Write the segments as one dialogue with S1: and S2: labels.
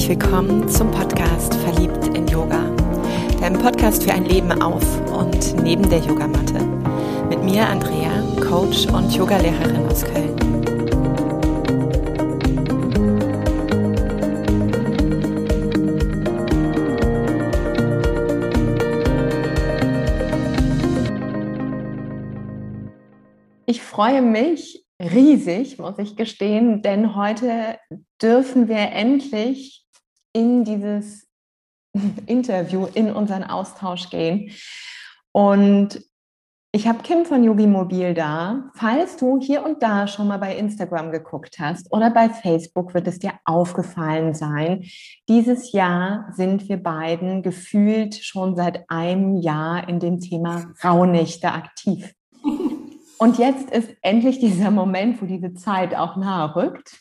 S1: herzlich willkommen zum Podcast Verliebt in Yoga, deinem Podcast für ein Leben auf und neben der Yogamatte. Mit mir Andrea, Coach und Yogalehrerin aus Köln. Ich freue mich riesig, muss ich gestehen, denn heute dürfen wir endlich in dieses Interview, in unseren Austausch gehen. Und ich habe Kim von Yogimobil da. Falls du hier und da schon mal bei Instagram geguckt hast oder bei Facebook, wird es dir aufgefallen sein. Dieses Jahr sind wir beiden gefühlt schon seit einem Jahr in dem Thema Rauhnächte aktiv. Und jetzt ist endlich dieser Moment, wo diese Zeit auch nahe rückt.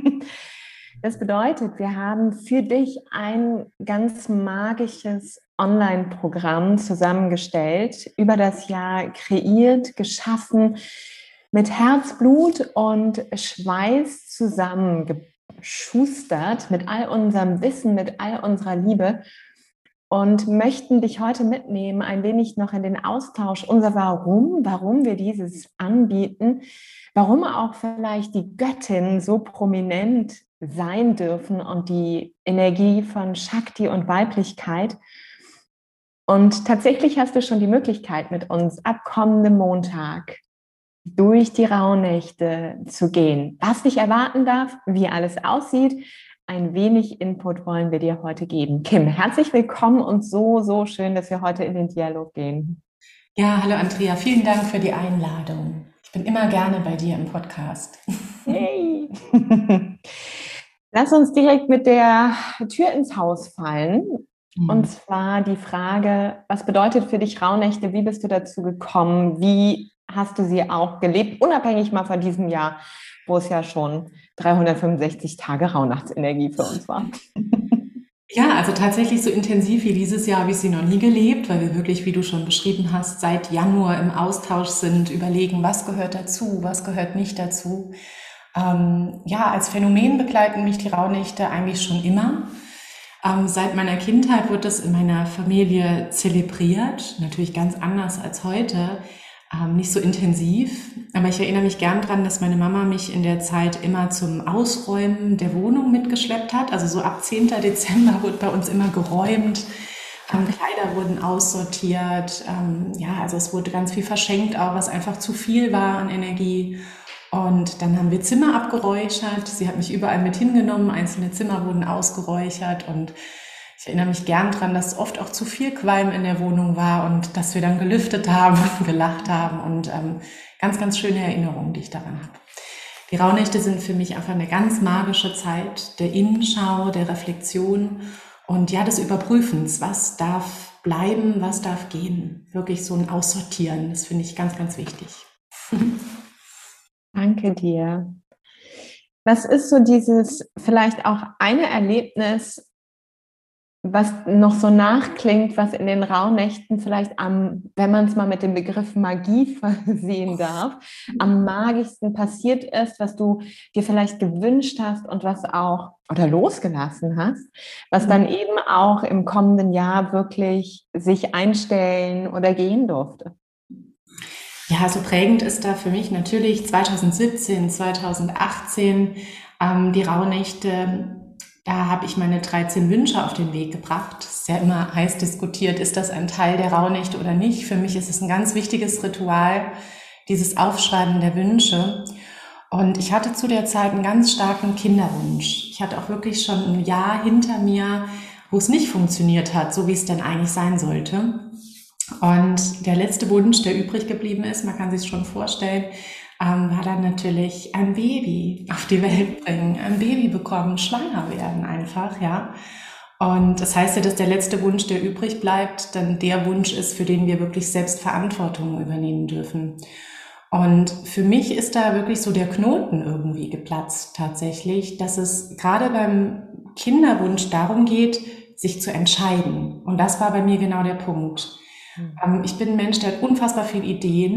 S1: Das bedeutet, wir haben für dich ein ganz magisches Online-Programm zusammengestellt, über das Jahr kreiert, geschaffen, mit Herzblut und Schweiß zusammengeschustert, mit all unserem Wissen, mit all unserer Liebe. Und möchten dich heute mitnehmen, ein wenig noch in den Austausch, warum wir dieses anbieten, warum auch vielleicht die Göttin so prominent sein dürfen und die Energie von Shakti und Weiblichkeit. Und tatsächlich hast du schon die Möglichkeit, mit uns ab kommendem Montag durch die Rauhnächte zu gehen. Was dich erwarten darf, wie alles aussieht. Ein wenig Input wollen wir dir heute geben. Kim, herzlich willkommen und so schön, dass wir heute in den Dialog gehen.
S2: Ja, hallo Andrea, vielen Dank für die Einladung. Ich bin immer gerne bei dir im Podcast.
S1: Hey! Lass uns direkt mit der Tür ins Haus fallen. Und zwar die Frage, was bedeutet für dich Rauhnächte? Wie bist du dazu gekommen? Wie hast du sie auch gelebt? Unabhängig mal von diesem Jahr, wo es ja schon 365 Tage Rauhnachtsenergie für uns war.
S2: Ja, also tatsächlich so intensiv wie dieses Jahr habe ich sie noch nie gelebt, weil wir wirklich, wie du schon beschrieben hast, seit Januar im Austausch sind, überlegen, was gehört dazu, was gehört nicht dazu. Als Phänomen begleiten mich die Rauhnächte eigentlich schon immer. Seit meiner Kindheit wird das in meiner Familie zelebriert, natürlich ganz anders als heute. Nicht so intensiv, aber ich erinnere mich gern dran, dass meine Mama mich in der Zeit immer zum Ausräumen der Wohnung mitgeschleppt hat. Also so ab 10. Dezember wurde bei uns immer geräumt, Kleider wurden aussortiert, also es wurde ganz viel verschenkt, auch was einfach zu viel war an Energie. Und dann haben wir Zimmer abgeräuchert. Sie hat mich überall mit hingenommen, einzelne Zimmer wurden ausgeräuchert und ich erinnere mich gern dran, dass oft auch zu viel Qualm in der Wohnung war und dass wir dann gelüftet haben und gelacht haben und ganz, ganz schöne Erinnerungen, die ich daran habe. Die Rauhnächte sind für mich einfach eine ganz magische Zeit der Innenschau, der Reflexion und ja, des Überprüfens. Was darf bleiben, was darf gehen? Wirklich so ein Aussortieren, das finde ich ganz, ganz wichtig.
S1: Danke dir. Was ist so dieses, vielleicht auch eine Erlebnis, was noch so nachklingt, was in den Rauhnächten vielleicht wenn man es mal mit dem Begriff Magie versehen darf, am magischsten passiert ist, was du dir vielleicht gewünscht hast und was auch, oder losgelassen hast, was dann eben auch im kommenden Jahr wirklich sich einstellen oder gehen durfte?
S2: Ja, so prägend ist da für mich natürlich 2017, 2018 die Rauhnächte. Da habe ich meine 13 Wünsche auf den Weg gebracht. Es ist ja immer heiß diskutiert, ist das ein Teil der Rauhnächte oder nicht. Für mich ist es ein ganz wichtiges Ritual, dieses Aufschreiben der Wünsche. Und ich hatte zu der Zeit einen ganz starken Kinderwunsch. Ich hatte auch wirklich schon ein Jahr hinter mir, wo es nicht funktioniert hat, so wie es denn eigentlich sein sollte. Und der letzte Wunsch, der übrig geblieben ist, man kann sich schon vorstellen, war dann natürlich ein Baby auf die Welt bringen, ein Baby bekommen, schwanger werden einfach, ja. Und das heißt ja, dass der letzte Wunsch, der übrig bleibt, dann der Wunsch ist, für den wir wirklich selbst Verantwortung übernehmen dürfen. Und für mich ist da wirklich so der Knoten irgendwie geplatzt tatsächlich, dass es gerade beim Kinderwunsch darum geht, sich zu entscheiden. Und das war bei mir genau der Punkt. Ich bin ein Mensch, der hat unfassbar viele Ideen,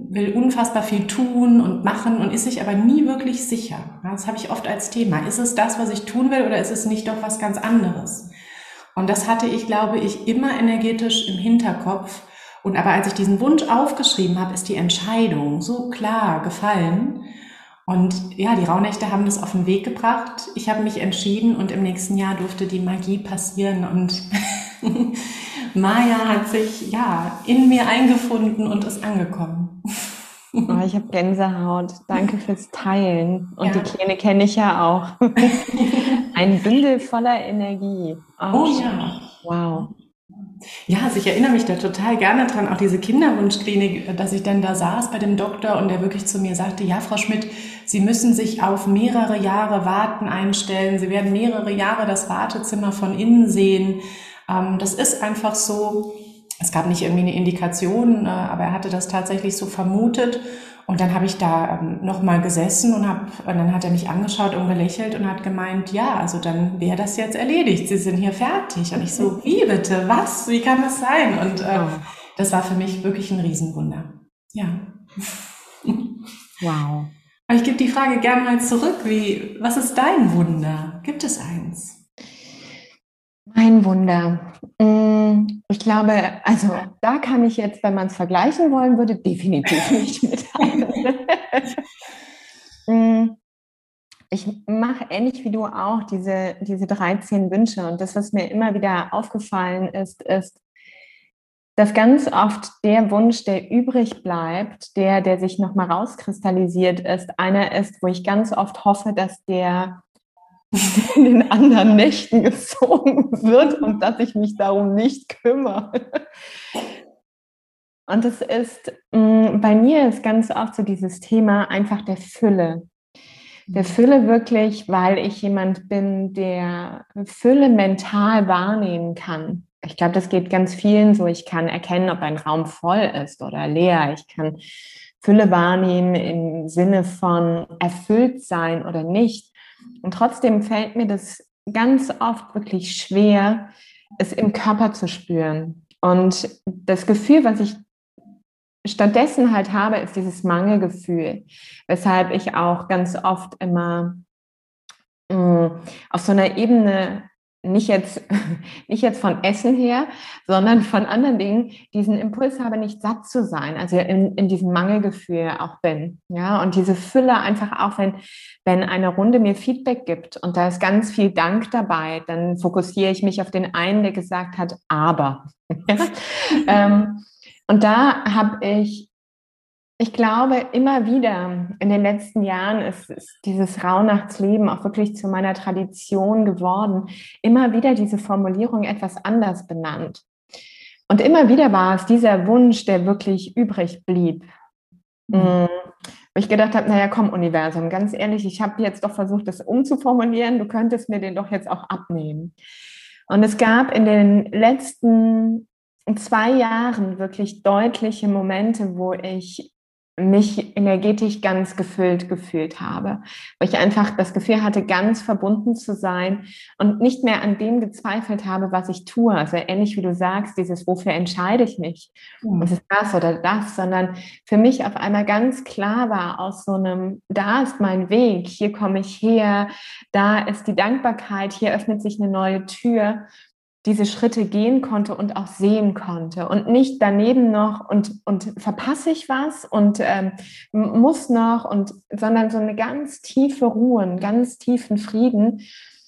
S2: will unfassbar viel tun und machen und ist sich aber nie wirklich sicher. Ja, das habe ich oft als Thema. Ist es das, was ich tun will, oder ist es nicht doch was ganz anderes? Und das hatte ich, glaube ich, immer energetisch im Hinterkopf. Und aber als ich diesen Wunsch aufgeschrieben habe, ist die Entscheidung so klar gefallen. Und ja, die Rauhnächte haben das auf den Weg gebracht. Ich habe mich entschieden und im nächsten Jahr durfte die Magie passieren und Maya hat sich ja in mir eingefunden und ist angekommen.
S1: Oh, ich habe Gänsehaut. Danke fürs Teilen. Und die
S2: Ja.
S1: Kleine kenne ich ja auch. Ein Bündel voller Energie. Oh,
S2: Oh
S1: schön.
S2: ja.
S1: Wow.
S2: Ja, also ich erinnere mich da total gerne dran, auch diese Kinderwunschklinik, dass ich dann da saß bei dem Doktor und der wirklich zu mir sagte, ja, Frau Schmidt, Sie müssen sich auf mehrere Jahre Warten einstellen. Sie werden mehrere Jahre das Wartezimmer von innen sehen. Das ist einfach so. Es gab nicht irgendwie eine Indikation, aber er hatte das tatsächlich so vermutet. Und dann habe ich da nochmal gesessen und dann hat er mich angeschaut und gelächelt und hat gemeint, ja, also dann wäre das jetzt erledigt. Sie sind hier fertig. Und ich so, wie bitte? Was? Wie kann das sein? Und das war für mich wirklich ein Riesenwunder. Ja.
S1: Wow.
S2: Aber ich gebe die Frage gerne mal zurück. Was ist dein Wunder? Gibt es eins?
S1: Mein Wunder. Ich glaube, also da kann ich jetzt, wenn man es vergleichen wollen würde, definitiv nicht mit Mm, Ich mache ähnlich wie du auch diese 13 Wünsche. Und das, was mir immer wieder aufgefallen ist, dass ganz oft der Wunsch, der übrig bleibt, der sich nochmal rauskristallisiert ist, einer ist, wo ich ganz oft hoffe, dass der in den anderen Nächten gezogen wird und dass ich mich darum nicht kümmere. Und es ist, bei mir ist ganz oft so dieses Thema einfach der Fülle. Der Fülle wirklich, weil ich jemand bin, der Fülle mental wahrnehmen kann. Ich glaube, das geht ganz vielen so. Ich kann erkennen, ob ein Raum voll ist oder leer. Ich kann Fülle wahrnehmen im Sinne von erfüllt sein oder nicht. Und trotzdem fällt mir das ganz oft wirklich schwer, es im Körper zu spüren. Und das Gefühl, was ich stattdessen halt habe, ist dieses Mangelgefühl, weshalb ich auch ganz oft immer auf so einer Ebene nicht jetzt, nicht jetzt von Essen her, sondern von anderen Dingen, diesen Impuls habe, nicht satt zu sein, also in diesem Mangelgefühl auch bin. Ja, und diese Fülle einfach auch, wenn eine Runde mir Feedback gibt und da ist ganz viel Dank dabei, dann fokussiere ich mich auf den einen, der gesagt hat, aber. Ja? Und da habe ich glaube, immer wieder in den letzten Jahren ist dieses Rauhnachtsleben auch wirklich zu meiner Tradition geworden. Immer wieder diese Formulierung etwas anders benannt. Und immer wieder war es dieser Wunsch, der wirklich übrig blieb. Wo ich gedacht habe, naja, komm, Universum, ganz ehrlich, ich habe jetzt doch versucht, das umzuformulieren. Du könntest mir den doch jetzt auch abnehmen. Und es gab in den letzten 2 Jahren wirklich deutliche Momente, wo ich mich energetisch ganz gefüllt gefühlt habe, wo ich einfach das Gefühl hatte, ganz verbunden zu sein und nicht mehr an dem gezweifelt habe, was ich tue. Also ähnlich wie du sagst, dieses, wofür entscheide ich mich? Ist es das oder das? Sondern für mich auf einmal ganz klar war aus so einem, da ist mein Weg, hier komme ich her, da ist die Dankbarkeit, hier öffnet sich eine neue Tür, diese Schritte gehen konnte und auch sehen konnte und nicht daneben noch und verpasse ich was und muss noch und sondern so eine ganz tiefe Ruhe, einen ganz tiefen Frieden,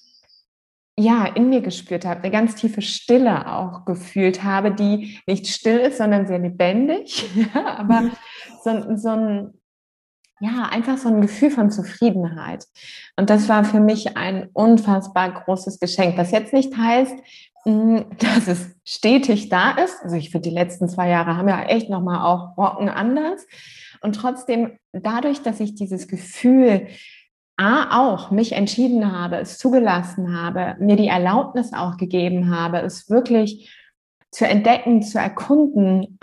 S1: ja, in mir gespürt habe, eine ganz tiefe Stille auch gefühlt habe, die nicht still ist, sondern sehr lebendig, ja, aber so ein, ja, einfach so ein Gefühl von Zufriedenheit. Und das war für mich ein unfassbar großes Geschenk, was jetzt nicht heißt, dass es stetig da ist. Also ich finde, die letzten 2 Jahre haben ja echt nochmal auch Brocken anders. Und trotzdem, dadurch, dass ich dieses Gefühl auch mich entschieden habe, es zugelassen habe, mir die Erlaubnis auch gegeben habe, es wirklich zu entdecken, zu erkunden,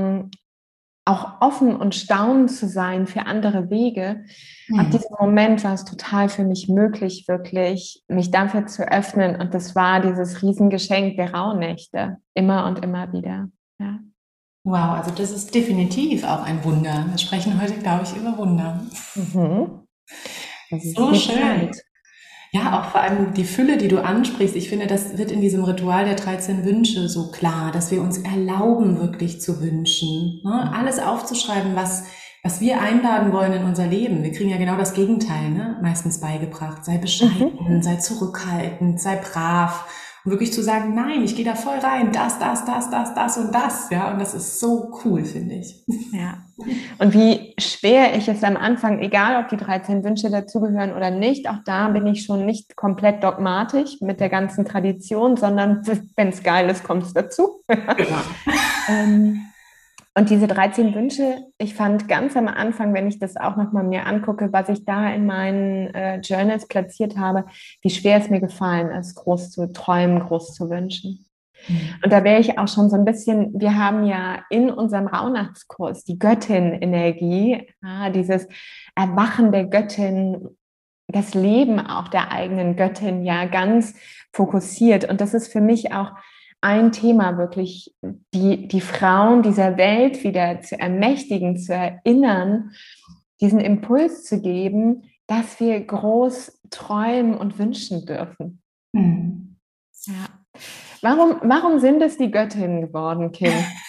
S1: auch offen und staunend zu sein für andere Wege. Ab diesem Moment war es total für mich möglich, wirklich mich dafür zu öffnen. Und das war dieses Riesengeschenk der Rauhnächte. Immer und immer wieder. Ja.
S2: Wow, also das ist definitiv auch ein Wunder. Wir sprechen heute, glaube ich, über Wunder.
S1: Mhm. Das ist
S2: So
S1: die
S2: schön.
S1: Zeit.
S2: Ja, auch vor allem die Fülle, die du ansprichst. Ich finde, das wird in diesem Ritual der 13 Wünsche so klar, dass wir uns erlauben, wirklich zu wünschen. Ne? Alles aufzuschreiben, was wir einladen wollen in unser Leben. Wir kriegen ja genau das Gegenteil, ne? Meistens beigebracht. Sei
S1: Mhm.
S2: bescheiden, sei zurückhaltend, sei brav. Und wirklich zu sagen, nein, ich gehe da voll rein, das und das. Ja, und das ist so cool, finde ich.
S1: Ja. Und wie schwer ich es am Anfang, egal ob die 13 Wünsche dazugehören oder nicht, auch da bin ich schon nicht komplett dogmatisch mit der ganzen Tradition, sondern wenn es geil ist, kommt es dazu.
S2: Genau.
S1: ähm, und diese 13 Wünsche, ich fand ganz am Anfang, wenn ich das auch nochmal mir angucke, was ich da in meinen Journals platziert habe, wie schwer es mir gefallen ist, groß zu träumen, groß zu wünschen. Und da wäre ich auch schon so ein bisschen, wir haben ja in unserem Rauhnachtskurs die Göttin-Energie, ja, dieses Erwachen der Göttin, das Leben auch der eigenen Göttin ja ganz fokussiert. Und das ist für mich auch ein Thema, wirklich die Frauen dieser Welt wieder zu ermächtigen, zu erinnern, diesen Impuls zu geben, dass wir groß träumen und wünschen dürfen.
S2: Hm.
S1: Ja. Warum sind es die Göttinnen geworden, Kim?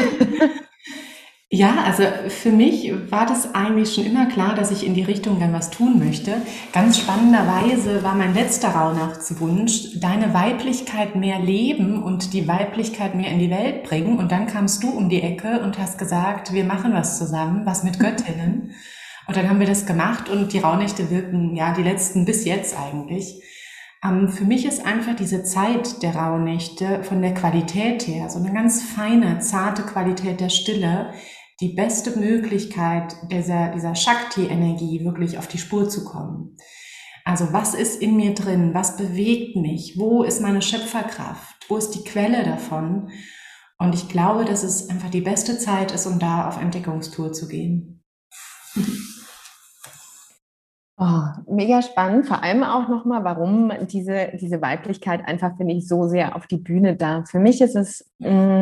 S2: Ja, also für mich war das eigentlich schon immer klar, dass ich in die Richtung dann was tun möchte. Ganz spannenderweise war mein letzter Rauhnachtswunsch, deine Weiblichkeit mehr leben und die Weiblichkeit mehr in die Welt bringen. Und dann kamst du um die Ecke und hast gesagt, wir machen was zusammen, was mit Göttinnen. Und dann haben wir das gemacht und die Rauhnächte wirken, ja, die letzten bis jetzt eigentlich. Für mich ist einfach diese Zeit der Rauhnächte von der Qualität her, so eine ganz feine, zarte Qualität der Stille, die beste Möglichkeit dieser Shakti-Energie wirklich auf die Spur zu kommen. Also was ist in mir drin? Was bewegt mich? Wo ist meine Schöpferkraft? Wo ist die Quelle davon? Und ich glaube, dass es einfach die beste Zeit ist, um da auf Entdeckungstour zu gehen.
S1: Oh, mega spannend, vor allem auch nochmal, warum diese Weiblichkeit einfach, finde ich, so sehr auf die Bühne darf. Für mich ist es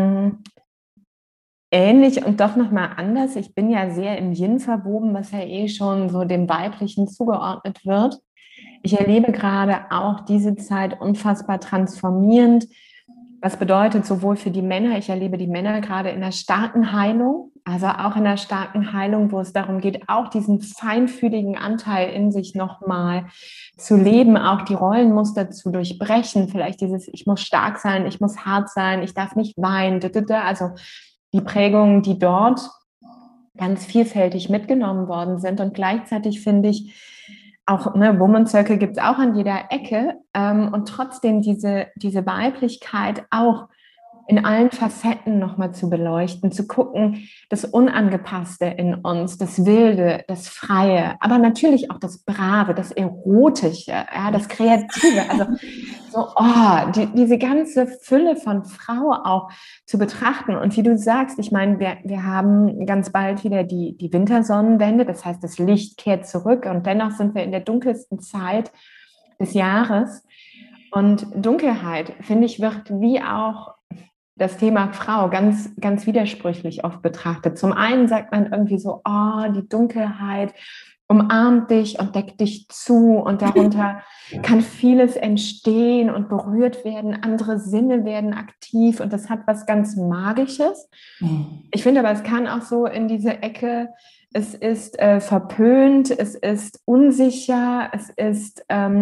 S1: ähnlich und doch nochmal anders. Ich bin ja sehr im Yin verwoben, was ja eh schon so dem Weiblichen zugeordnet wird. Ich erlebe gerade auch diese Zeit unfassbar transformierend. Was bedeutet sowohl für die Männer, ich erlebe die Männer gerade in einer starken Heilung, also auch in einer starken Heilung, wo es darum geht, auch diesen feinfühligen Anteil in sich nochmal zu leben, auch die Rollenmuster zu durchbrechen, vielleicht dieses, ich muss stark sein, ich muss hart sein, ich darf nicht weinen, also die Prägungen, die dort ganz vielfältig mitgenommen worden sind. Und gleichzeitig finde ich, auch ne, Woman Circle gibt es auch an jeder Ecke und trotzdem diese Weiblichkeit auch in allen Facetten nochmal zu beleuchten, zu gucken, das Unangepasste in uns, das Wilde, das Freie, aber natürlich auch das Brave, das Erotische, ja, das Kreative. Also so, diese ganze Fülle von Frau auch zu betrachten. Und wie du sagst, ich meine, wir haben ganz bald wieder die Wintersonnenwende, das heißt, das Licht kehrt zurück und dennoch sind wir in der dunkelsten Zeit des Jahres. Und Dunkelheit, finde ich, wird wie auch das Thema Frau ganz, ganz widersprüchlich oft betrachtet. Zum einen sagt man irgendwie so, oh, die Dunkelheit umarmt dich und deckt dich zu und darunter kann vieles entstehen und berührt werden, andere Sinne werden aktiv und das hat was ganz Magisches. Ich finde aber, es kann auch so in diese Ecke, es ist verpönt, es ist unsicher, es ist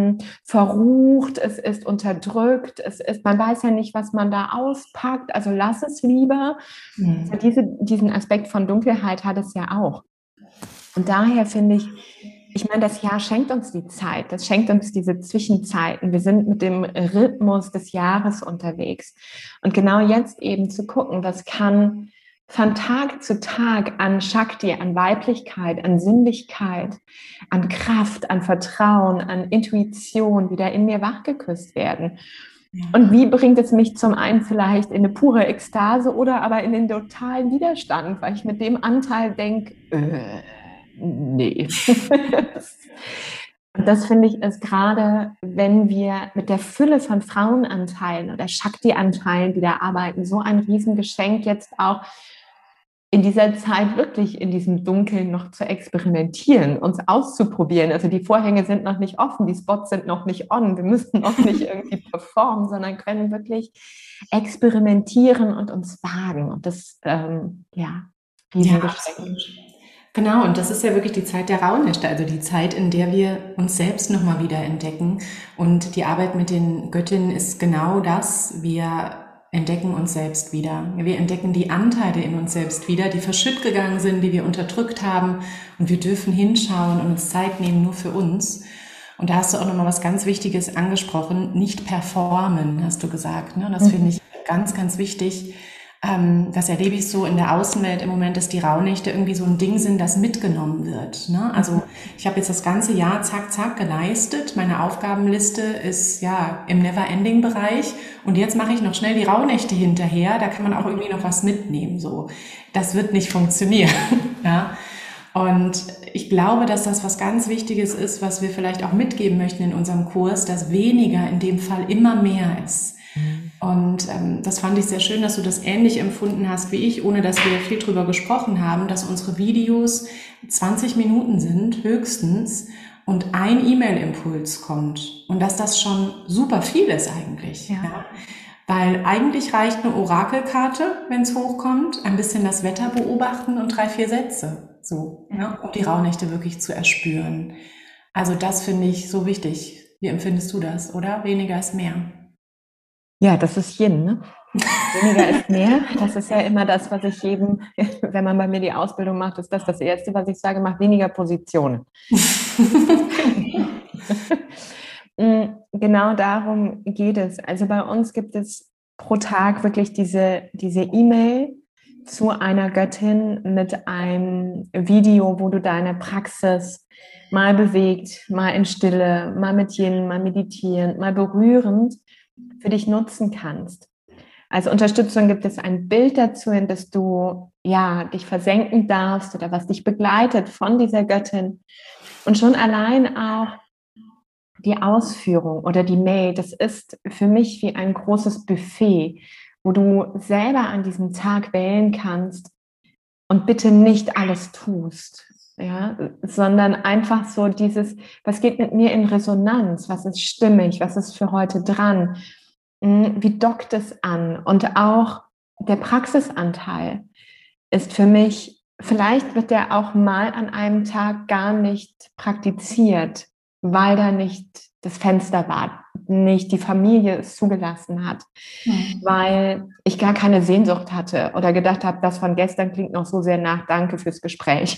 S1: verrucht, es ist unterdrückt, man weiß ja nicht, was man da auspackt, also lass es lieber. Also diesen Aspekt von Dunkelheit hat es ja auch. Und daher finde ich meine, das Jahr schenkt uns die Zeit, das schenkt uns diese Zwischenzeiten. Wir sind mit dem Rhythmus des Jahres unterwegs. Und genau jetzt eben zu gucken, was kann von Tag zu Tag an Shakti, an Weiblichkeit, an Sinnlichkeit, an Kraft, an Vertrauen, an Intuition wieder in mir wachgeküsst werden. Und wie bringt es mich zum einen vielleicht in eine pure Ekstase oder aber in den totalen Widerstand, weil ich mit dem Anteil denke, nee. Und das finde ich ist gerade, wenn wir mit der Fülle von Frauenanteilen oder Shakti-Anteilen wieder arbeiten, so ein Riesengeschenk jetzt auch in dieser Zeit wirklich in diesem Dunkeln noch zu experimentieren, uns auszuprobieren. Also die Vorhänge sind noch nicht offen, die Spots sind noch nicht on, wir müssen noch nicht irgendwie performen, sondern können wirklich experimentieren und uns wagen. Und das, ja,
S2: Ja,
S1: Riesengeschenk.
S2: absolut. Genau, und das ist ja wirklich die Zeit der Rauhnächte, also die Zeit, in der wir uns selbst nochmal wieder entdecken. Und die Arbeit mit den Göttinnen ist genau das. Wir entdecken uns selbst wieder. Wir entdecken die Anteile in uns selbst wieder, die verschütt gegangen sind, die wir unterdrückt haben. Und wir dürfen hinschauen und uns Zeit nehmen nur für uns. Und da hast du auch nochmal was ganz Wichtiges angesprochen, nicht performen, hast du gesagt. Ne? Das finde ich ganz, ganz wichtig. Das erlebe ich so in der Außenwelt im Moment, dass die Rauhnächte irgendwie so ein Ding sind, das mitgenommen wird. Ne? Also ich habe jetzt das ganze Jahr zack, zack geleistet. Meine Aufgabenliste ist ja im Never-Ending-Bereich. Und jetzt mache ich noch schnell die Rauhnächte hinterher. Da kann man auch irgendwie noch was mitnehmen. So, das wird nicht funktionieren. Ja? Und ich glaube, dass das was ganz Wichtiges ist, was wir vielleicht auch mitgeben möchten in unserem Kurs, dass weniger in dem Fall immer mehr ist. Und das fand ich sehr schön, dass du das ähnlich empfunden hast wie ich, ohne dass wir viel drüber gesprochen haben, dass unsere Videos 20 Minuten sind, höchstens, und ein E-Mail-Impuls kommt. Und dass das schon super viel ist eigentlich.
S1: Ja.
S2: Ja. Weil eigentlich reicht eine Orakelkarte, wenn es hochkommt, ein bisschen das Wetter beobachten und 3, 4 Sätze, so, ne, um die Rauhnächte wirklich zu erspüren. Also das finde ich so wichtig. Wie empfindest du das, oder? Weniger ist mehr.
S1: Ja, das ist Yin, ne? Weniger ist mehr. Das ist ja immer das, was ich jedem, wenn man bei mir die Ausbildung macht, ist das Erste, was ich sage, macht weniger Positionen. Genau darum geht es. Also bei uns gibt es pro Tag wirklich diese E-Mail zu einer Göttin mit einem Video, wo du deine Praxis mal bewegt, mal in Stille, mal mit Yin, mal meditierend, mal berührend für dich nutzen kannst. Als Unterstützung gibt es ein Bild dazu, in das du ja dich versenken darfst oder was dich begleitet von dieser Göttin. Und schon allein auch die Ausführung oder die Mail, das ist für mich wie ein großes Buffet, wo du selber an diesem Tag wählen kannst und bitte nicht alles tust, ja, sondern einfach so dieses, was geht mit mir in Resonanz, was ist stimmig, was ist für heute dran, wie dockt es an, und auch der Praxisanteil ist für mich, vielleicht wird der auch mal an einem Tag gar nicht praktiziert, weil da nicht das Fenster war, nicht die Familie es zugelassen hat, weil ich gar keine Sehnsucht hatte oder gedacht habe, das von gestern klingt noch so sehr nach, danke fürs Gespräch.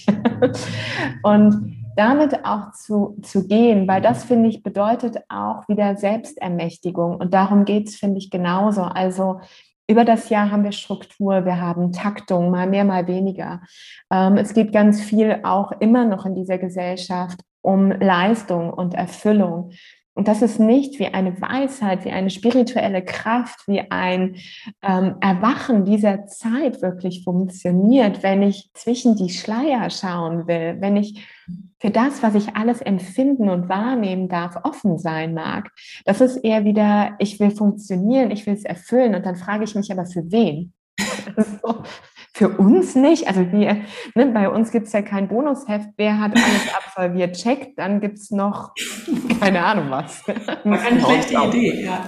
S1: Und damit auch zu gehen, weil das, finde ich, bedeutet auch wieder Selbstermächtigung. Und darum geht es, finde ich, genauso. Also über das Jahr haben wir Struktur, wir haben Taktung, mal mehr, mal weniger. Es geht ganz viel auch immer noch in dieser Gesellschaft um Leistung und Erfüllung. Und das ist nicht wie eine Weisheit, wie eine spirituelle Kraft, wie ein Erwachen dieser Zeit wirklich funktioniert, wenn ich zwischen die Schleier schauen will, wenn ich für das, was ich alles empfinden und wahrnehmen darf, offen sein mag. Das ist eher wieder, ich will funktionieren, ich will es erfüllen, und dann frage ich mich aber, für wen? So, für uns nicht. Also wir, ne, bei uns gibt es ja kein Bonusheft, wer hat alles absolviert, checkt, dann gibt es noch, keine Ahnung was.
S2: War keine schlechte Idee, ja.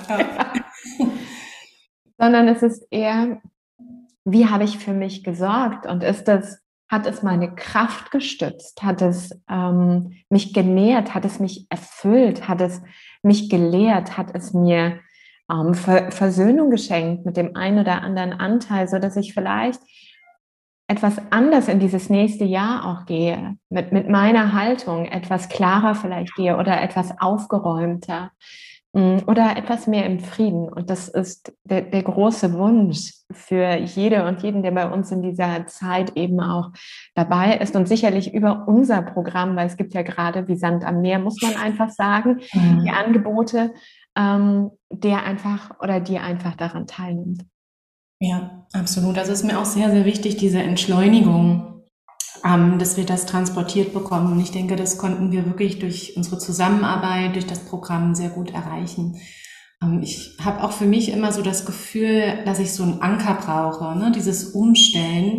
S1: Sondern es ist eher, wie habe ich für mich gesorgt, und hat es meine Kraft gestützt, hat es mich genährt, hat es mich erfüllt, hat es mich gelehrt, hat es mir Versöhnung geschenkt mit dem einen oder anderen Anteil, sodass ich vielleicht etwas anders in dieses nächste Jahr auch gehe, mit meiner Haltung etwas klarer vielleicht gehe oder etwas aufgeräumter oder etwas mehr im Frieden. Und das ist der große Wunsch für jede und jeden, der bei uns in dieser Zeit eben auch dabei ist, und sicherlich über unser Programm, weil es gibt ja gerade wie Sand am Meer, muss man einfach sagen, die Angebote, der einfach oder die einfach daran teilnimmt.
S2: Ja, absolut. Das ist mir auch sehr, sehr wichtig, diese Entschleunigung, dass wir das transportiert bekommen. Und ich denke, das konnten wir wirklich durch unsere Zusammenarbeit, durch das Programm sehr gut erreichen. Ich habe auch für mich immer so das Gefühl, dass ich so einen Anker brauche, ne? Dieses Umstellen,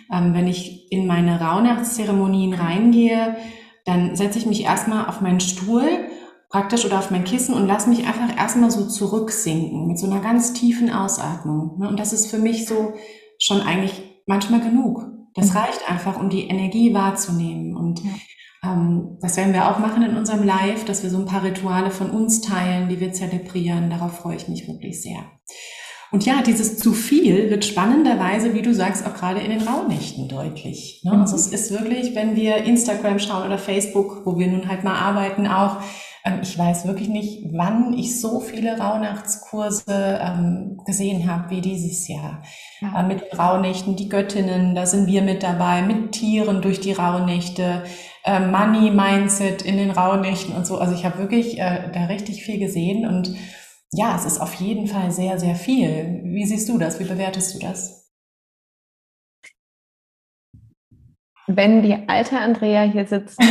S2: Wenn ich in meine Rauhnachtszeremonien reingehe, dann setze ich mich erstmal auf meinen Stuhl praktisch oder auf mein Kissen und lasse mich einfach erstmal so zurücksinken mit so einer ganz tiefen Ausatmung. Und das ist für mich so schon eigentlich manchmal genug. Das reicht einfach, um die Energie wahrzunehmen. Und das werden wir auch machen in unserem Live, dass wir so ein paar Rituale von uns teilen, die wir zelebrieren. Darauf freue ich mich wirklich sehr. Und ja, dieses zu viel wird spannenderweise, wie du sagst, auch gerade in den Rauhnächten deutlich. Ne? Also es ist wirklich, wenn wir Instagram schauen oder Facebook, wo wir nun halt mal arbeiten auch, ich weiß wirklich nicht, wann ich so viele Rauhnachtskurse gesehen habe wie dieses Jahr. Mit den Rauhnächten, die Göttinnen, da sind wir mit dabei, mit Tieren durch die Rauhnächte, Money Mindset in den Rauhnächten und so. Also ich habe wirklich da richtig viel gesehen und ja, es ist auf jeden Fall sehr, sehr viel. Wie siehst du das? Wie bewertest du das?
S1: Wenn die alte Andrea hier sitzen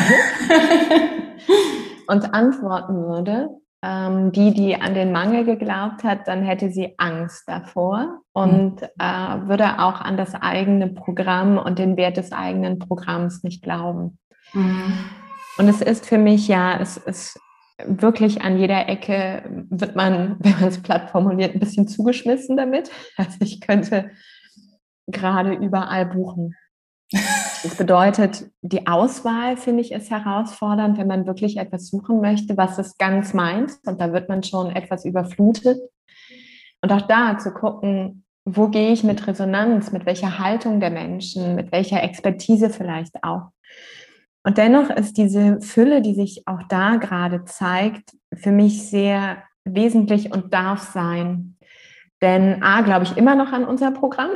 S1: und antworten würde, die an den Mangel geglaubt hat, dann hätte sie Angst davor und würde auch an das eigene Programm und den Wert des eigenen Programms nicht glauben. Und es ist für mich es ist wirklich an jeder Ecke wird man, wenn man es platt formuliert, ein bisschen zugeschmissen damit. Also ich könnte gerade überall buchen. Das bedeutet, die Auswahl, finde ich, ist herausfordernd, wenn man wirklich etwas suchen möchte, was es ganz meint. Und da wird man schon etwas überflutet. Und auch da zu gucken, wo gehe ich mit Resonanz, mit welcher Haltung der Menschen, mit welcher Expertise vielleicht auch. Und dennoch ist diese Fülle, die sich auch da gerade zeigt, für mich sehr wesentlich und darf sein. Denn glaube ich immer noch an unser Programm.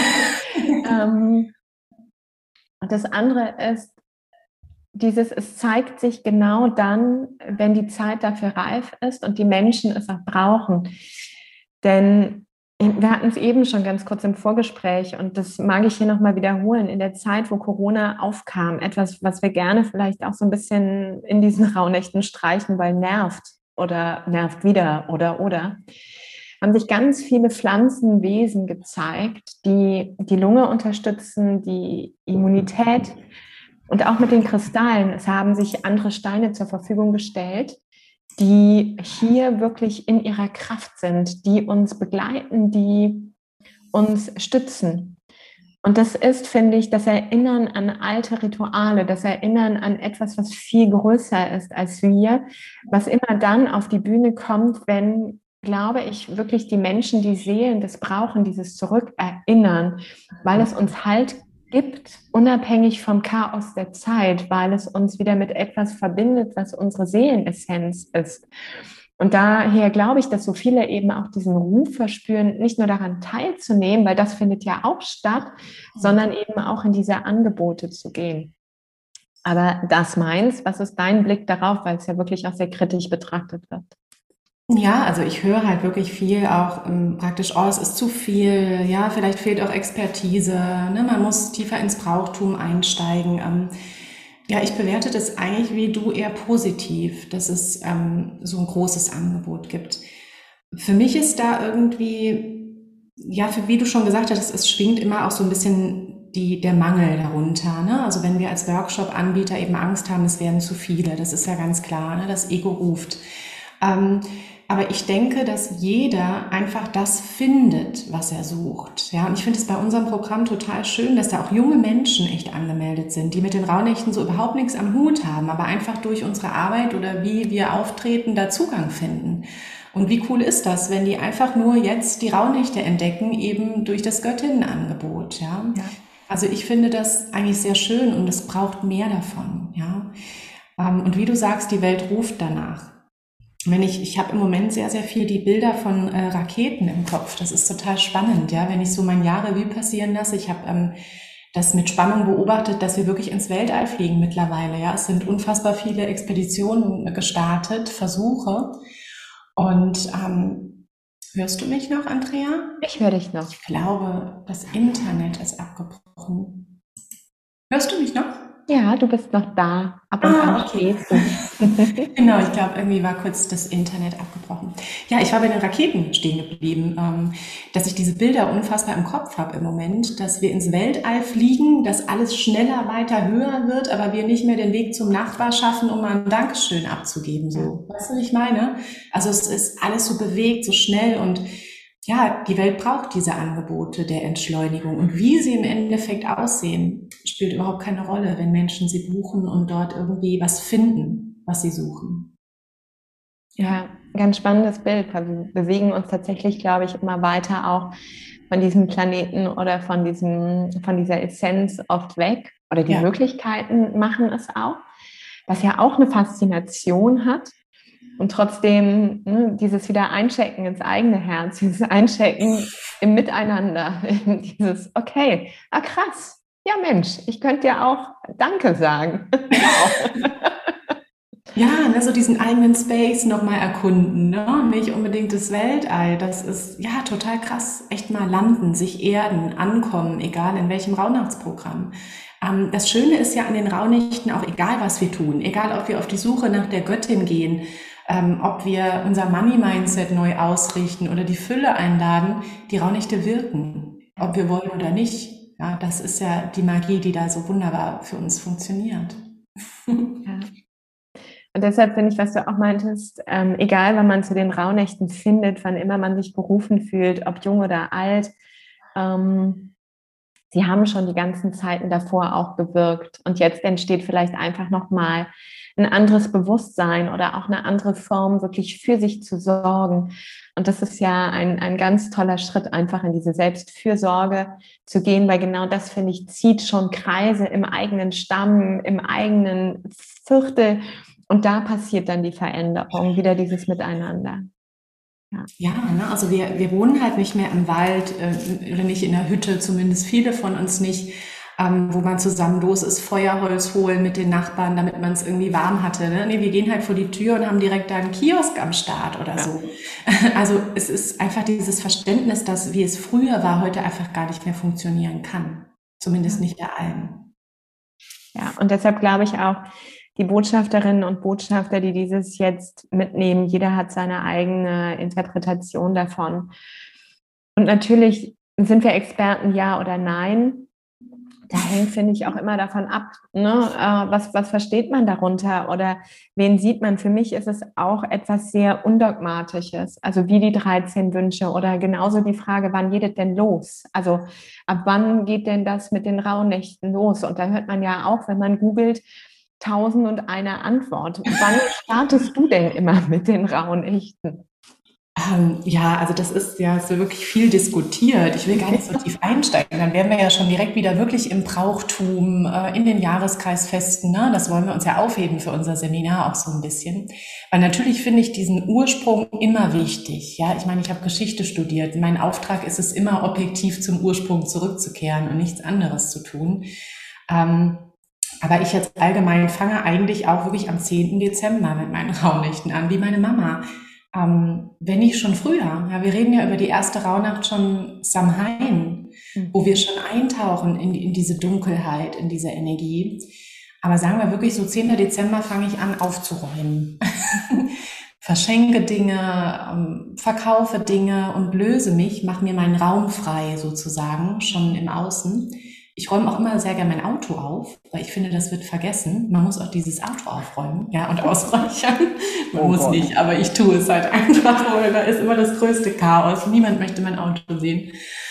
S1: Und das andere ist, es zeigt sich genau dann, wenn die Zeit dafür reif ist und die Menschen es auch brauchen. Denn wir hatten es eben schon ganz kurz im Vorgespräch und das mag ich hier nochmal wiederholen. In der Zeit, wo Corona aufkam, etwas, was wir gerne vielleicht auch so ein bisschen in diesen Rauhnächten streichen, weil nervt oder nervt wieder oder, haben sich ganz viele Pflanzenwesen gezeigt, die die Lunge unterstützen, die Immunität und auch mit den Kristallen. Es haben sich andere Steine zur Verfügung gestellt, die hier wirklich in ihrer Kraft sind, die uns begleiten, die uns stützen. Und das ist, finde ich, das Erinnern an alte Rituale, das Erinnern an etwas, was viel größer ist als wir, was immer dann auf die Bühne kommt, wenn, glaube ich, wirklich die Menschen, die Seelen das brauchen, dieses Zurückerinnern, weil es uns Halt gibt, unabhängig vom Chaos der Zeit, weil es uns wieder mit etwas verbindet, was unsere Seelenessenz ist. Und daher glaube ich, dass so viele eben auch diesen Ruf verspüren, nicht nur daran teilzunehmen, weil das findet ja auch statt, sondern eben auch in diese Angebote zu gehen. Aber das meins, was ist dein Blick darauf, weil es ja wirklich auch sehr kritisch betrachtet wird?
S2: Ja, also ich höre halt wirklich viel auch praktisch, oh, es ist zu viel, ja, vielleicht fehlt auch Expertise, ne, man muss tiefer ins Brauchtum einsteigen. Ja, ich bewerte das eigentlich wie du eher positiv, dass es so ein großes Angebot gibt. Für mich ist da irgendwie, ja, wie du schon gesagt hast, es schwingt immer auch so ein bisschen der Mangel darunter. Ne? Also wenn wir als Workshop-Anbieter eben Angst haben, es werden zu viele, das ist ja ganz klar, ne? Das Ego ruft. Aber ich denke, dass jeder einfach das findet, was er sucht. Ja, und ich finde es bei unserem Programm total schön, dass da auch junge Menschen echt angemeldet sind, die mit den Rauhnächten so überhaupt nichts am Hut haben, aber einfach durch unsere Arbeit oder wie wir auftreten, da Zugang finden. Und wie cool ist das, wenn die einfach nur jetzt die Rauhnächte entdecken, eben durch das Göttinnenangebot. Ja? Also ich finde das eigentlich sehr schön und es braucht mehr davon. Ja? Und wie du sagst, die Welt ruft danach. Ich habe im Moment sehr, sehr viel die Bilder von Raketen im Kopf. Das ist total spannend, ja. Wenn ich so mein Jahr-Revue passieren lasse, ich habe das mit Spannung beobachtet, dass wir wirklich ins Weltall fliegen mittlerweile, ja. Es sind unfassbar viele Expeditionen gestartet, Versuche. Und hörst du mich noch, Andrea?
S1: Ich höre dich noch.
S2: Ich glaube, das Internet ist abgebrochen. Hörst du mich noch?
S1: Ja, du bist noch da. Ab und an
S2: Ah, okay.
S1: stehst du.
S2: Genau, ich glaube, irgendwie war kurz das Internet abgebrochen. Ja, ich war bei den Raketen stehen geblieben, dass ich diese Bilder unfassbar im Kopf habe im Moment, dass wir ins Weltall fliegen, dass alles schneller, weiter, höher wird, aber wir nicht mehr den Weg zum Nachbar schaffen, um mal ein Dankeschön abzugeben.
S1: Ja.
S2: So, weißt du, wie ich meine? Also es ist alles so bewegt, so schnell und ja, die Welt braucht diese Angebote der Entschleunigung. Und wie sie im Endeffekt aussehen, spielt überhaupt keine Rolle, wenn Menschen sie buchen und dort irgendwie was finden, was sie suchen. Ja,
S1: Ja, ganz spannendes Bild, weil wir bewegen uns tatsächlich, glaube ich, immer weiter auch von diesem Planeten oder von dieser Essenz oft weg. Oder die
S2: ja,
S1: Möglichkeiten machen es auch, was ja auch eine Faszination hat. Und trotzdem dieses wieder Einchecken ins eigene Herz, dieses Einchecken im Miteinander, dieses, okay, ah krass, ja Mensch, ich könnte ja auch Danke sagen. Wow.
S2: ja, ne, so diesen eigenen Space nochmal erkunden, ne? Nicht unbedingt das Weltall. Das ist ja total krass. Echt mal landen, sich erden, ankommen, egal in welchem Rauhnachtsprogramm. Das Schöne ist ja an den Rauhnächten auch egal, was wir tun, egal ob wir auf die Suche nach der Göttin gehen, ob wir unser Money-Mindset neu ausrichten oder die Fülle einladen, die Rauhnächte wirken, ob wir wollen oder nicht. Ja, das ist ja die Magie, die da so wunderbar für uns funktioniert.
S1: Ja. Und deshalb finde ich, was du auch meintest, egal wann man zu den Rauhnächten findet, wann immer man sich berufen fühlt, ob jung oder alt, ähm, sie haben schon die ganzen Zeiten davor auch gewirkt. Und jetzt entsteht vielleicht einfach nochmal ein anderes Bewusstsein oder auch eine andere Form, wirklich für sich zu sorgen. Und das ist ja ein ganz toller Schritt, einfach in diese Selbstfürsorge zu gehen, weil genau das, finde ich, zieht schon Kreise im eigenen Stamm, im eigenen Viertel. Und da passiert dann die Veränderung, wieder dieses Miteinander. Ja.
S2: Ja, ne, also wir wohnen halt nicht mehr im Wald oder nicht in der Hütte, zumindest viele von uns nicht, wo man zusammen los ist, Feuerholz holen mit den Nachbarn, damit man es irgendwie warm hatte. Ne? Nee, wir gehen halt vor die Tür und haben direkt da einen Kiosk am Start oder
S1: Ja.
S2: so. Also es ist einfach dieses Verständnis, dass wie es früher war, heute einfach gar nicht mehr funktionieren kann. Zumindest nicht bei allen.
S1: Ja, und deshalb glaube ich auch, die Botschafterinnen und Botschafter, die dieses jetzt mitnehmen, jeder hat seine eigene Interpretation davon. Und natürlich sind wir Experten, ja oder nein. Da hängt, finde ich, auch immer davon ab, ne? Was versteht man darunter oder wen sieht man? Für mich ist es auch etwas sehr Undogmatisches, also wie die 13 Wünsche oder genauso die Frage, wann geht es denn los? Also ab wann geht denn das mit den Rauhnächten los? Und da hört man ja auch, wenn man googelt, 1001 Antwort. Wann startest du denn immer mit den Rauhnächten?
S2: Ja, also das ist ja so wirklich viel diskutiert. Ich will gar nicht so tief einsteigen. Dann wären wir ja schon direkt wieder wirklich im Brauchtum, in den Jahreskreisfesten. Ne? Das wollen wir uns ja aufheben für unser Seminar auch so ein bisschen. Weil natürlich finde ich diesen Ursprung immer wichtig. Ja, ich meine, ich habe Geschichte studiert. Mein Auftrag ist es immer, objektiv zum Ursprung zurückzukehren und nichts anderes zu tun. Ähm, aber ich jetzt allgemein fange eigentlich auch wirklich am 10. Dezember mit meinen Rauhnächten an, wie meine Mama. Wenn nicht schon früher. Ja, wir reden ja über die erste Rauhnacht schon Samhain, wo wir schon eintauchen in diese Dunkelheit, in diese Energie. Aber sagen wir wirklich, so 10. Dezember fange ich an aufzuräumen. Verschenke Dinge, verkaufe Dinge und löse mich, mache mir meinen Raum frei sozusagen, schon im Außen. Ich räume auch immer sehr gerne mein Auto auf, weil ich finde, das wird vergessen. Man muss auch dieses Auto aufräumen, ja, und ausräuchern. Man
S1: Oh
S2: muss
S1: Gott.
S2: nicht, aber ich tue es halt einfach, weil da ist immer das größte Chaos. Niemand möchte mein Auto sehen.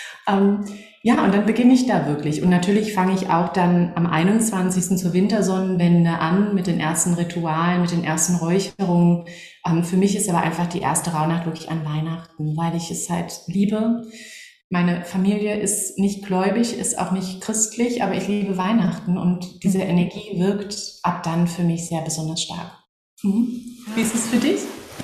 S2: Ja, und dann beginne ich da wirklich. Und natürlich fange ich auch dann am 21. zur Wintersonnenwende an mit den ersten Ritualen, mit den ersten Räucherungen. Für mich ist aber einfach die erste Rauhnacht wirklich an Weihnachten, weil ich es halt liebe. Meine Familie ist nicht gläubig, ist auch nicht christlich, aber ich liebe Weihnachten und diese Energie wirkt ab dann für mich sehr besonders stark. Mhm. Wie ist es für dich?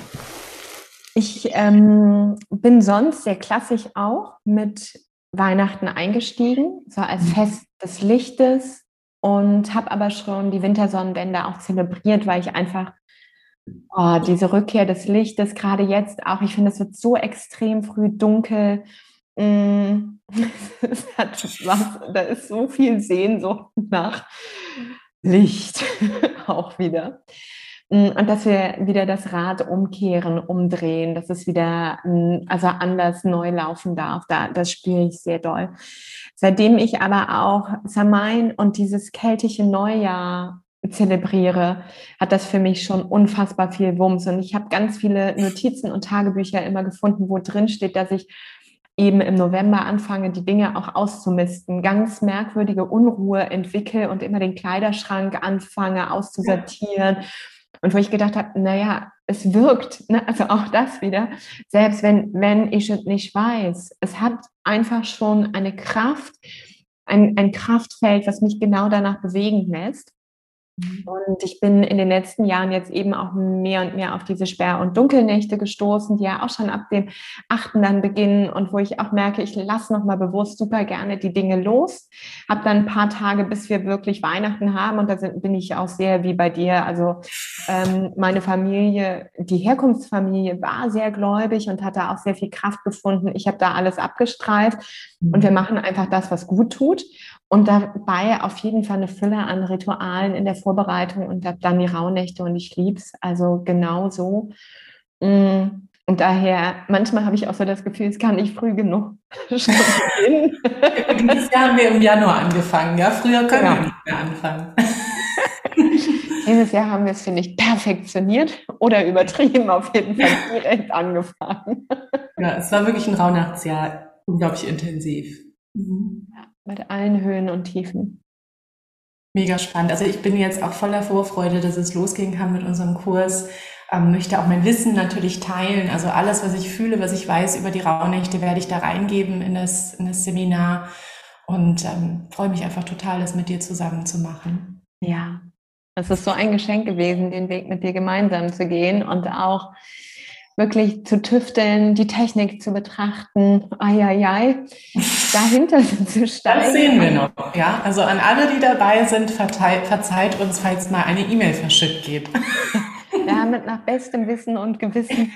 S1: Ich bin sonst sehr klassisch auch mit Weihnachten eingestiegen, so als Fest des Lichtes und habe aber schon die Wintersonnenwende auch zelebriert, weil ich einfach diese Rückkehr des Lichtes, gerade jetzt auch, ich finde, es wird so extrem früh dunkel. Es hat was, da ist so viel Sehnsucht nach Licht auch wieder. Und dass wir wieder das Rad umkehren, umdrehen, dass es wieder also anders neu laufen darf. Das spüre ich sehr doll. Seitdem ich aber auch Samhain und dieses keltische Neujahr zelebriere, hat das für mich schon unfassbar viel Wumms. Und ich habe ganz viele Notizen und Tagebücher immer gefunden, wo drin steht, dass ich eben im November anfange, die Dinge auch auszumisten, ganz merkwürdige Unruhe entwickle und immer den Kleiderschrank anfange auszusortieren. Und wo ich gedacht habe, naja, es wirkt, ne? Also auch das wieder, selbst wenn ich es nicht weiß, es hat einfach schon eine Kraft, ein Kraftfeld, was mich genau danach bewegen lässt. Und ich bin in den letzten Jahren jetzt eben auch mehr und mehr auf diese Sperr- und Dunkelnächte gestoßen, die ja auch schon ab dem 8. dann beginnen und wo ich auch merke, ich lasse nochmal bewusst super gerne die Dinge los. Habe dann ein paar Tage, bis wir wirklich Weihnachten haben und bin ich auch sehr wie bei dir. Also meine Familie, die Herkunftsfamilie war sehr gläubig und hat da auch sehr viel Kraft gefunden. Ich habe da alles abgestreift und wir machen einfach das, was gut tut. Und dabei auf jeden Fall eine Fülle an Ritualen in der Vorbereitung und dann die Rauhnächte und ich liebe es. Also genau so. Und daher, manchmal habe ich auch so das Gefühl, es kann nicht früh genug schon beginnen.
S2: Dieses Jahr haben wir im Januar angefangen, ja? Früher können wir
S1: Genau.
S2: nicht mehr anfangen.
S1: Dieses Jahr haben wir es, finde ich, perfektioniert oder übertrieben, auf jeden Fall direkt angefangen.
S2: Ja, es war wirklich ein Rauhnachtsjahr, unglaublich intensiv.
S1: Mit allen Höhen und Tiefen.
S2: Mega spannend. Also ich bin jetzt auch voller Vorfreude, dass es losgehen kann mit unserem Kurs. Möchte auch mein Wissen natürlich teilen. Also alles, was ich fühle, was ich weiß über die Rauhnächte, werde ich da reingeben in das Seminar. Und freue mich einfach total, das mit dir zusammen zu machen.
S1: Ja, es ist so ein Geschenk gewesen, den Weg mit dir gemeinsam zu gehen und auch wirklich zu tüfteln, die Technik zu betrachten, dahinter zu steigen.
S2: Das sehen wir noch, ja. Also an alle, die dabei sind, verzeiht uns, falls mal eine E-Mail verschickt geht.
S1: Damit nach bestem Wissen und Gewissen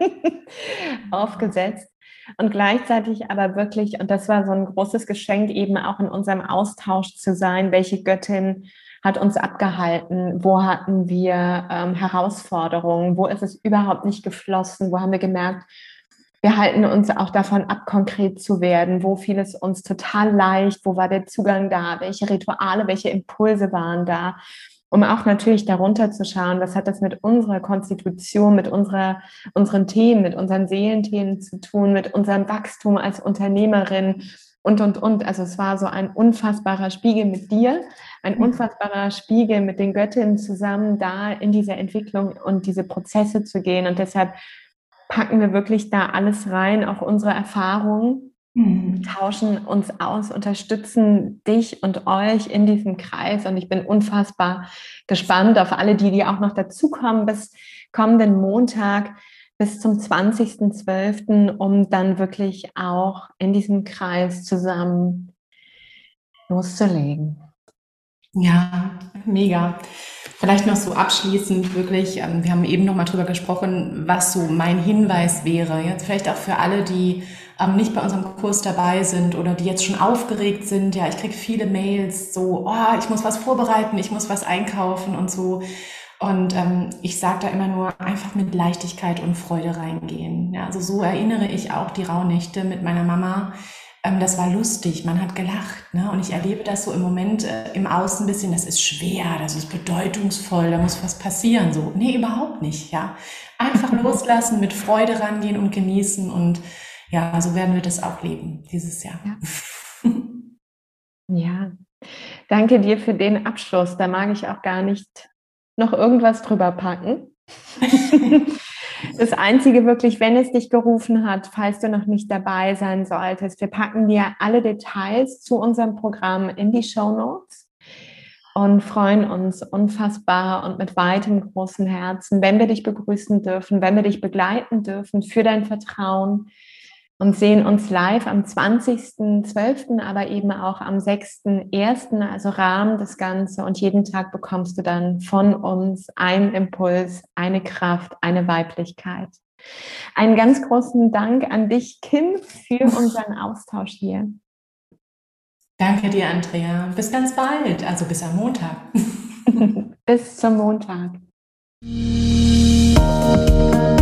S1: aufgesetzt. Und gleichzeitig aber wirklich, und das war so ein großes Geschenk, eben auch in unserem Austausch zu sein, welche Göttin hat uns abgehalten, wo hatten wir Herausforderungen, wo ist es überhaupt nicht geflossen, wo haben wir gemerkt, wir halten uns auch davon ab, konkret zu werden, wo fiel es uns total leicht, wo war der Zugang da, welche Rituale, welche Impulse waren da, um auch natürlich darunter zu schauen, was hat das mit unserer Konstitution, mit unseren Themen, mit unseren Seelenthemen zu tun, mit unserem Wachstum als Unternehmerin und. Also es war so ein unfassbarer Spiegel mit dir, ein unfassbarer Spiegel mit den Göttinnen zusammen, da in diese Entwicklung und diese Prozesse zu gehen. Und deshalb packen wir wirklich da alles rein, auch unsere Erfahrungen, tauschen uns aus, unterstützen dich und euch in diesem Kreis. Und ich bin unfassbar gespannt auf alle, die auch noch dazukommen bis kommenden Montag, bis zum 20.12., um dann wirklich auch in diesem Kreis zusammen loszulegen.
S2: Ja, mega. Vielleicht noch so abschließend wirklich, wir haben eben noch mal drüber gesprochen, was so mein Hinweis wäre. Jetzt vielleicht auch für alle, die nicht bei unserem Kurs dabei sind oder die jetzt schon aufgeregt sind. Ja, ich kriege viele Mails so, oh, ich muss was vorbereiten, ich muss was einkaufen und so. Und ich sage da immer nur, einfach mit Leichtigkeit und Freude reingehen. Ja, also so erinnere ich auch die Rauhnächte mit meiner Mama. Das war lustig, man hat gelacht, ne? Und ich erlebe das so im Moment im Außen ein bisschen, das ist schwer, das ist bedeutungsvoll, da muss was passieren. So, nee, überhaupt nicht, ja. Einfach loslassen, mit Freude rangehen und genießen und ja, so werden wir das auch leben dieses Jahr.
S1: Ja. Ja, danke dir für den Abschluss. Da mag ich auch gar nicht noch irgendwas drüber packen. Das Einzige wirklich, wenn es dich gerufen hat, falls du noch nicht dabei sein solltest, wir packen dir alle Details zu unserem Programm in die Shownotes und freuen uns unfassbar und mit weitem großen Herzen, wenn wir dich begrüßen dürfen, wenn wir dich begleiten dürfen für dein Vertrauen und sehen uns live am 20.12., aber eben auch am 6.1., also Rahmen das Ganze. Und jeden Tag bekommst du dann von uns einen Impuls, eine Kraft, eine Weiblichkeit. Einen ganz großen Dank an dich, Kim, für unseren Austausch hier.
S2: Danke dir, Andrea. Bis ganz bald, also bis am Montag.
S1: Bis zum Montag.